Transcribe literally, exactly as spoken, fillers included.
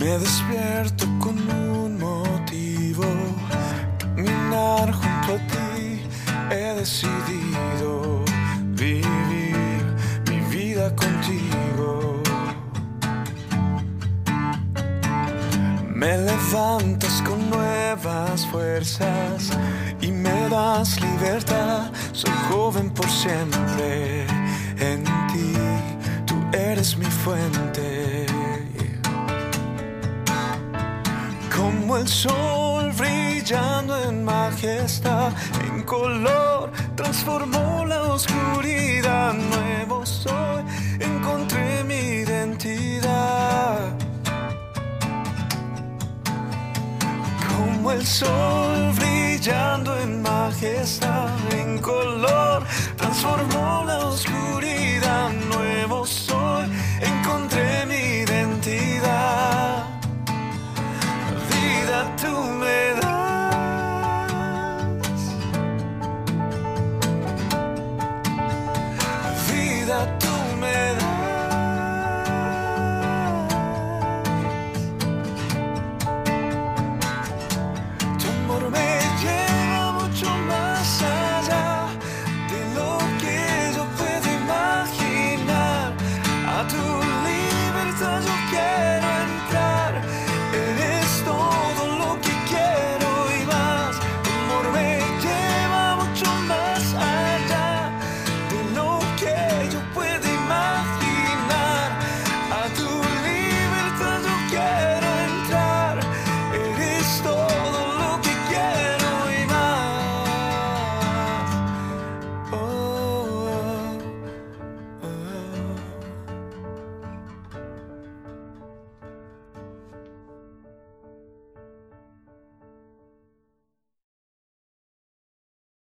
Me despierto con un motivo, caminar junto a ti. He decidido vivir mi vida contigo. Me levantas con nuevas fuerzas y me das libertad. Soy joven por siempre en ti, tú eres mi fuente. Como el sol brillando en majestad, en color transformó la oscuridad. Nuevo soy, encontré mi identidad. Como el sol brillando en majestad, en color transformó la oscuridad. Nuevo soy, encontré mi identidad. Vida tú me das, vida tú me das.